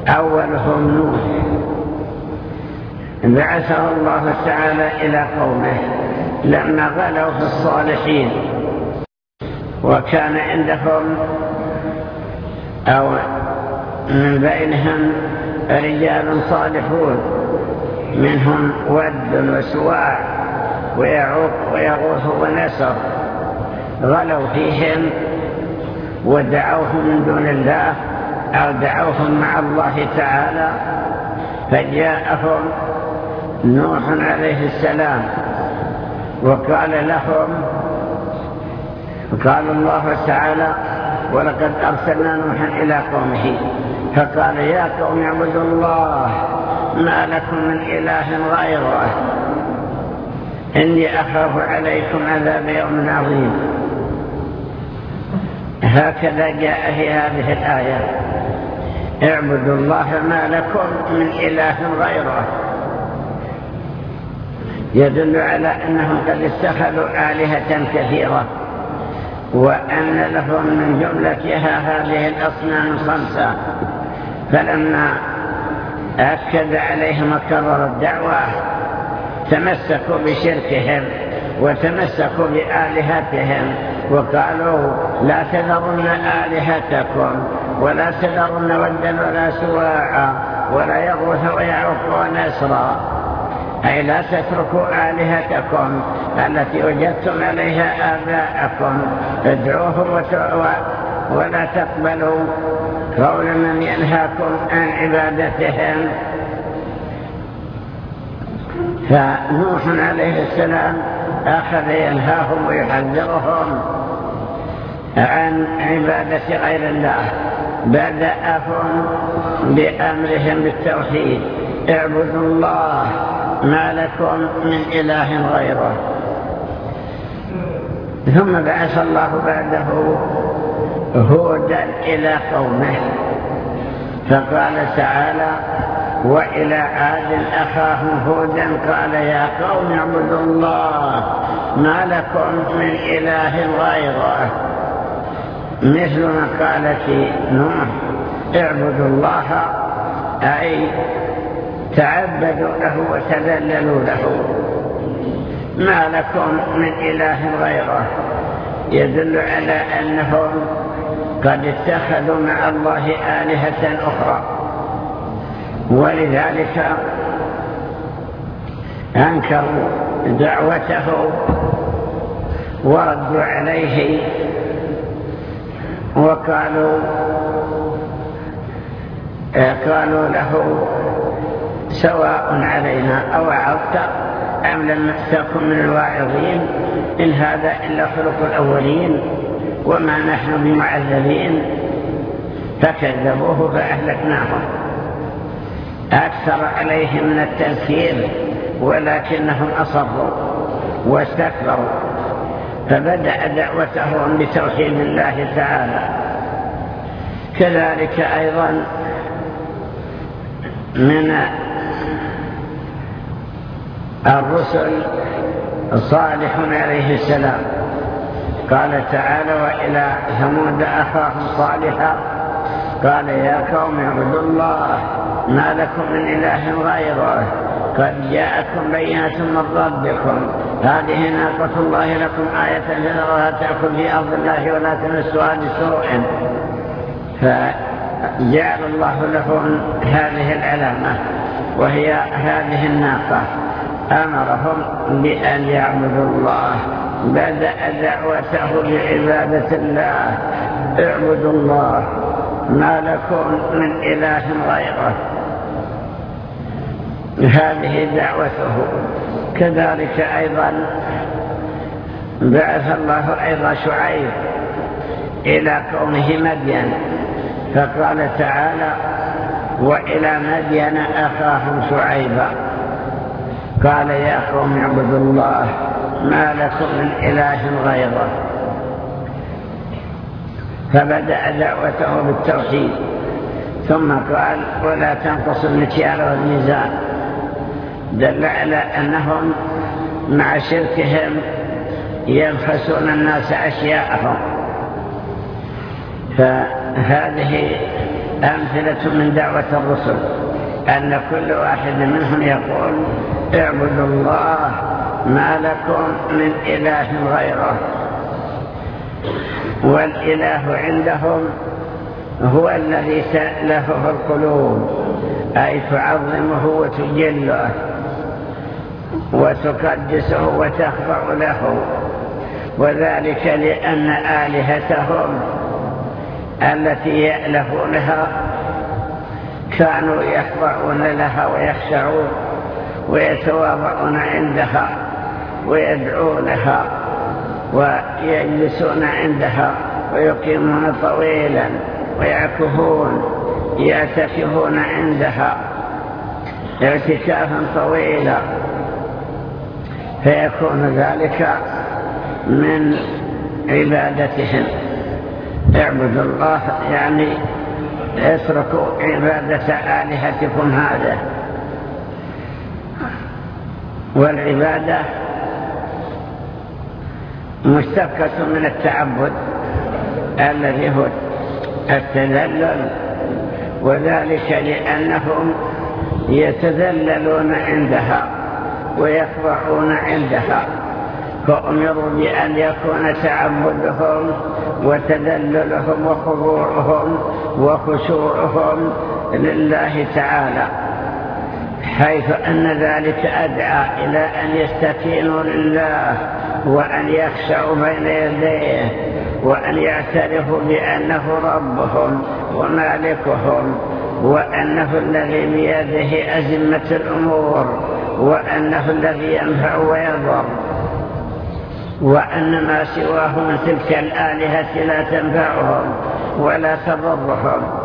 أولهم نوح بعثه الله تعالى إلى قومه لما غلوا في الصالحين، وكان عندهم أو من بينهم رجال صالحون منهم ود وسواع ويعوق ويغوث ونسر، غلوا فيهم ودعوهم من دون الله أو دعوهم مع الله تعالى، فجاءهم نوح عليه السلام وقال لهم، قال الله تعالى: ولقد أرسلنا نوحا إلى قومه فقال يا قوم اعبدوا الله ما لكم من إله غيره إني أخاف عليكم عذاب يوم عظيم. هكذا جاء في هذه الآية: اعبدوا الله ما لكم من إله غيره، يدل على أنهم قد اتخذوا آلهة كثيرة، وأن لهم من جملتها هذه الأصنام الخمسة. فلما أكد عليهم وكرر الدعوة تمسكوا بشركهم وتمسكوا بآلهتهم وقالوا: لا تذرن آلهتكم ولا تذرن ودا ولا سواعا ولا يغوث ويعوق ونسرا، أي لا تتركوا آلهتكم التي وجدتم عليها آباءكم، ادعوهم ولا تقبلوا قول من ينهاكم عن عبادتهم. فنوح عليه السلام أخذ ينهاهم ويحذرهم عن عبادة غير الله، بدأهم بأمرهم بالتوحيد: اعبدوا الله ما لكم من إله غيره. ثم بعث الله بعده هودا إلى قومه، فقال تعالى: وإلى عاد أخاهم هودا قال يا قوم اعبدوا الله ما لكم من إله غيره، مثل ما قالت نوح: اعبدوا الله أي تعبدوا له وتذللوا له، ما لكم من إله غيره، يدل على أنهم قد اتخذوا مع الله آلهة أخرى، ولذلك أنكروا دعوته وردوا عليه وقالوا له: سواء علينا أوعظت أم لم تكن من الواعظين، إن هذا إلا خلق الأولين وما نحن بمعذبين. فكذبوه فأهلكناهم. أكثر عليهم من التنكير ولكنهم أصروا واستكبروا، فبدأ دعوتهم بتوحيد الله تعالى. كذلك أيضا من الرسل صالح عليه السلام، قال تعالى: وإلى ثمود أخاهم صالحا قال يا قوم اعبدوا الله ما لكم من إله غيره قد جاءكم بينة من ربكم هذه ناقة الله لكم آية فذروها تأكل في أرض الله ولا تمسوها بسوء. فجعل الله لهم هذه العلامة وهي هذه الناقة، أمرهم بأن يعبدوا الله، بدأ دعوته بعبادة الله: اعبدوا الله ما لكم من إله غيره، هذه دعوته. كذلك أيضا بعث الله أيضا شعيب إلى قومه مدين، فقال تعالى: وإلى مدين أخاهم شعيبا قال يا قوم اعبدوا الله ما لكم من إله غيره، فبدأ دعوته بالتوحيد. ثم قال: ولا تنقصوا المكيال والميزان، دل على أنهم مع شركهم يبخسون الناس أشياءهم. فهذه أمثلة من دعوة الرسل أن كل واحد منهم يقول اعبدوا الله ما لكم من إله غيره. والإله عندهم هو الذي تألفه القلوب، أي تعظمه وتجله وتقدسه وتخضع له، وذلك لأن آلهتهم التي يألفونها كانوا يخضعون لها ويخشعون ويتواضعون عندها ويدعونها ويجلسون عندها ويقيمون طويلا ويعكفون يعتكفون عندها اعتكافا طويلا، فيكون ذلك من عبادتهم. اعبدوا الله يعني اتركوا عبادة آلهتكم هذا. والعبادة مشتقة من التعبد الذي هو التذلل، وذلك لأنهم يتذللون عندها ويخضعون عندها، فأمروا بأن يكون تعبدهم وتذللهم وخضوعهم وخشوعهم لله تعالى، حيث أن ذلك أدعى إلى أن يستكينوا لله وأن يخشعوا بين يديه وأن يعترفوا بأنه ربهم ومالكهم، وأنه الذي بيده أزمة الأمور، وأنه الذي ينفع ويضر، وأن ما سواه من تلك الآلهة لا تنفعهم ولا تضرهم،